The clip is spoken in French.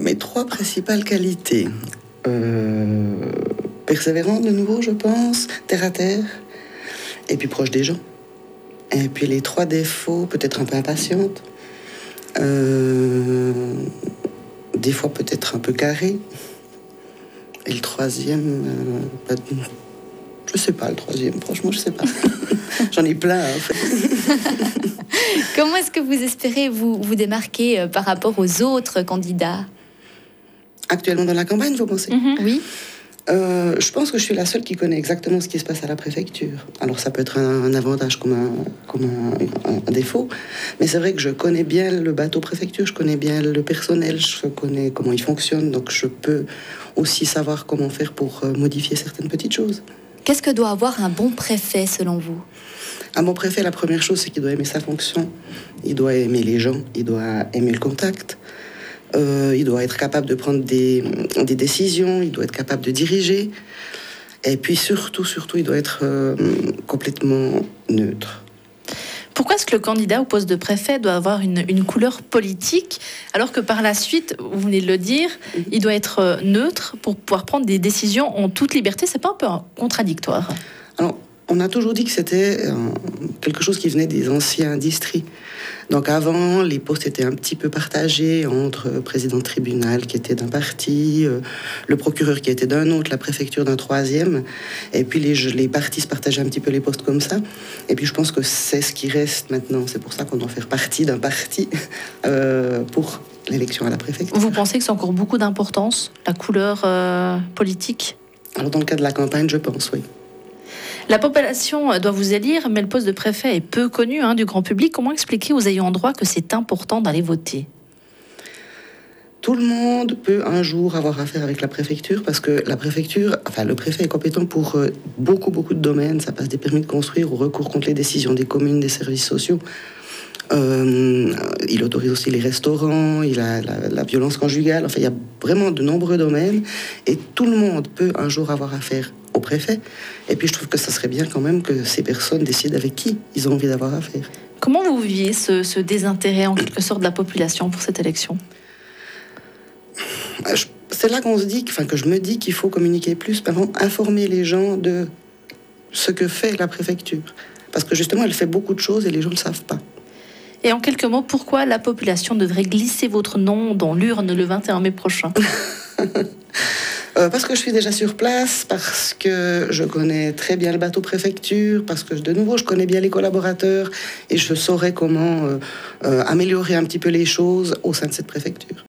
Mes trois principales qualités. Persévérante de nouveau, je pense, terre à terre, et puis proche des gens. Et puis les trois défauts, peut-être un peu impatiente, des fois peut-être un peu carré. Et le troisième, je sais pas le troisième, franchement je sais pas. J'en ai plein en fait. Comment est-ce que vous espérez vous démarquer par rapport aux autres candidats? Actuellement dans la campagne, vous pensez? Oui. Je pense que je suis la seule qui connaît exactement ce qui se passe à la préfecture. Alors ça peut être un avantage comme un défaut, mais c'est vrai que je connais bien le bateau préfecture, je connais bien le personnel, je connais comment il fonctionne, donc je peux aussi savoir comment faire pour modifier certaines petites choses. Qu'est-ce que doit avoir un bon préfet selon vous? Un bon préfet, la première chose, c'est qu'il doit aimer sa fonction, il doit aimer les gens, il doit aimer le contact. Il doit être capable de prendre des décisions, il doit être capable de diriger. Et puis surtout, il doit être complètement neutre. Pourquoi est-ce que le candidat au poste de préfet doit avoir une couleur politique, alors que par la suite, vous venez de le dire, il doit être neutre pour pouvoir prendre des décisions en toute liberté? C'est pas un peu contradictoire? Alors, on a toujours dit que c'était quelque chose qui venait des anciens districts. Donc avant, les postes étaient un petit peu partagés entre président de tribunal qui était d'un parti, le procureur qui était d'un autre, la préfecture d'un troisième. Et puis les partis se partageaient un petit peu les postes comme ça. Et puis je pense que c'est ce qui reste maintenant. C'est pour ça qu'on doit faire partie d'un parti pour l'élection à la préfecture. Vous pensez que c'est encore beaucoup d'importance, la couleur politique? Alors dans le cas de la campagne, je pense, oui. La population doit vous élire, mais le poste de préfet est peu connu du grand public. Comment expliquer aux ayants droit que c'est important d'aller voter? Tout le monde peut un jour avoir affaire avec la préfecture parce que la préfecture, enfin le préfet est compétent pour beaucoup de domaines. Ça passe des permis de construire au recours contre les décisions des communes, des services sociaux. Il autorise aussi les restaurants, il a la violence conjugale. Enfin, il y a vraiment de nombreux domaines et tout le monde peut un jour avoir affaire au préfet. Et puis je trouve que ça serait bien quand même que ces personnes décident avec qui ils ont envie d'avoir affaire. Comment vous viviez ce désintérêt en quelque sorte de la population pour cette élection? C'est là qu'on se dit, que je me dis qu'il faut communiquer plus, informer les gens de ce que fait la préfecture. Parce que justement, elle fait beaucoup de choses et les gens ne le savent pas. Et en quelques mots, pourquoi la population devrait glisser votre nom dans l'urne le 21 mai prochain? Parce que je suis déjà sur place, parce que je connais très bien le bateau préfecture, parce que de nouveau je connais bien les collaborateurs et je saurais comment améliorer un petit peu les choses au sein de cette préfecture.